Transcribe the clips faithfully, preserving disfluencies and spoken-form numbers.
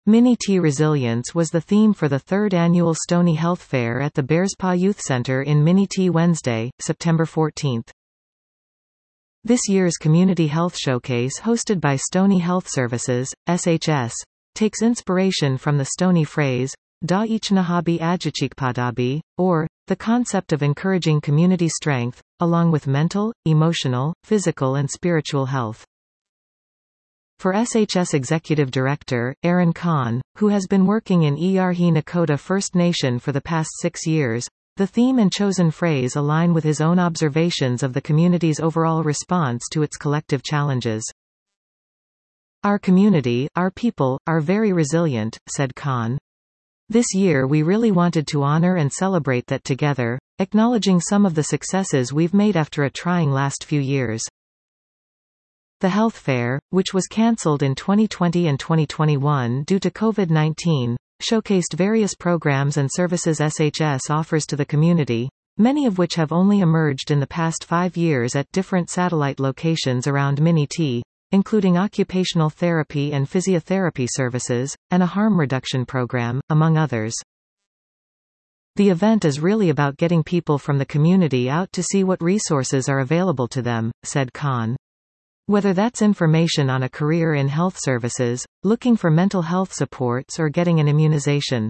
Mini-T Resilience was the theme for the third annual Stony Health Fair at the Bearspaw Youth Centre in Mini-T Wednesday, September fourteenth. This year's Community Health Showcase, hosted by Stony Health Services, S H S, takes inspiration from the Stony phrase, Da ichnahabi ajachikpadabi, or, the concept of encouraging community strength, along with mental, emotional, physical and spiritual health. For S H S Executive Director, Aaron Kahn, who has been working in Iyarhi Nakota First Nation for the past six years, the theme and chosen phrase align with his own observations of the community's overall response to its collective challenges. Our community, our people, are very resilient, said Kahn. This year we really wanted to honor and celebrate that together, acknowledging some of the successes we've made after a trying last few years. The Health Fair, which was cancelled in twenty twenty and twenty twenty-one due to COVID nineteen, showcased various programs and services S H S offers to the community, many of which have only emerged in the past five years at different satellite locations around Mini-T, including occupational therapy and physiotherapy services, and a harm reduction program, among others. The event is really about getting people from the community out to see what resources are available to them, said Kahn. Whether that's information on a career in health services, looking for mental health supports or getting an immunization.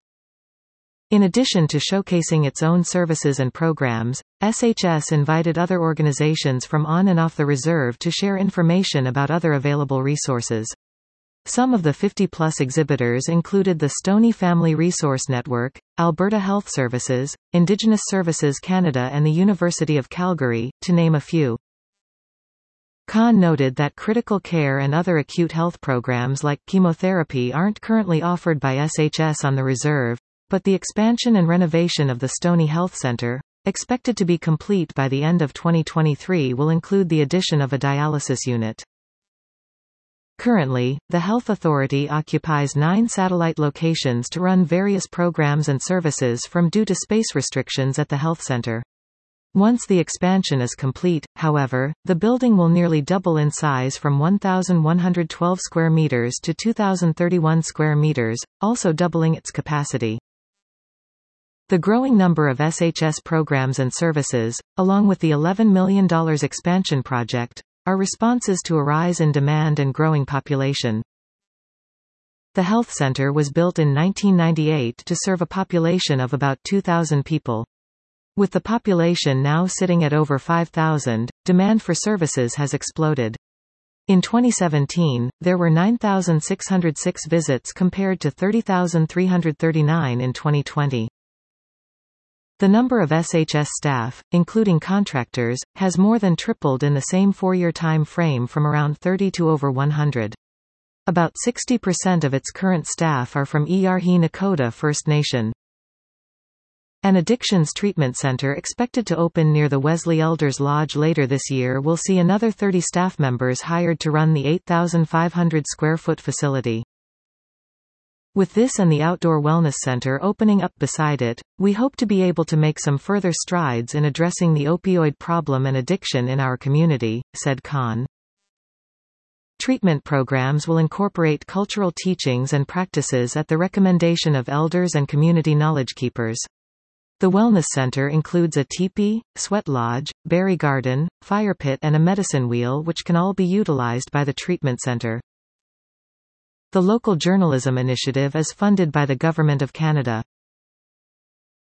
In addition to showcasing its own services and programs, S H S invited other organizations from on and off the reserve to share information about other available resources. Some of the fifty-plus exhibitors included the Stony Family Resource Network, Alberta Health Services, Indigenous Services Canada and the University of Calgary, to name a few. Kahn noted that critical care and other acute health programs like chemotherapy aren't currently offered by S H S on the reserve, but the expansion and renovation of the Stony Health Centre, expected to be complete by the end of twenty twenty-three, will include the addition of a dialysis unit. Currently, the Health Authority occupies nine satellite locations to run various programs and services from due to space restrictions at the health centre. Once the expansion is complete, however, the building will nearly double in size from one thousand one hundred twelve square meters to two thousand thirty-one square meters, also doubling its capacity. The growing number of S H S programs and services, along with the eleven million dollars expansion project, are responses to a rise in demand and growing population. The health center was built in nineteen ninety-eight to serve a population of about two thousand people. With the population now sitting at over five thousand, demand for services has exploded. In twenty seventeen, there were nine thousand six hundred six visits compared to thirty thousand three hundred thirty-nine in twenty twenty. The number of S H S staff, including contractors, has more than tripled in the same four-year time frame from around thirty to over one hundred. About sixty percent of its current staff are from Iyarhi Nakota First Nation. An addictions treatment center expected to open near the Wesley Elders Lodge later this year will see another thirty staff members hired to run the eight thousand five hundred square foot facility. With this and the outdoor wellness center opening up beside it, we hope to be able to make some further strides in addressing the opioid problem and addiction in our community, said Kahn. Treatment programs will incorporate cultural teachings and practices at the recommendation of elders and community knowledge keepers. The Wellness Center includes a teepee, sweat lodge, berry garden, fire pit and a medicine wheel which can all be utilized by the treatment center. The local journalism initiative is funded by the Government of Canada.